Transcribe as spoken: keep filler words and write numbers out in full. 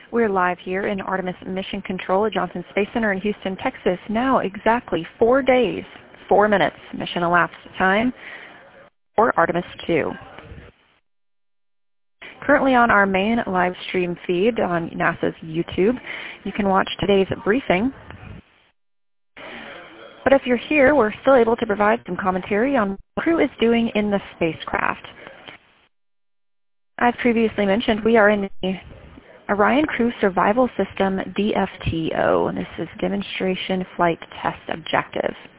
We're live here in Artemis Mission Control at Johnson Space Center in Houston, Texas. Now exactly four days, four minutes mission elapsed time for Artemis two. Currently on our main live stream feed on NASA's YouTube, you can watch today's briefing. But if you're here, we're still able to provide some commentary on what the crew is doing in the spacecraft. As previously mentioned, we are in the Orion Crew Survival System D F T O, and this is Demonstration Flight Test Objective.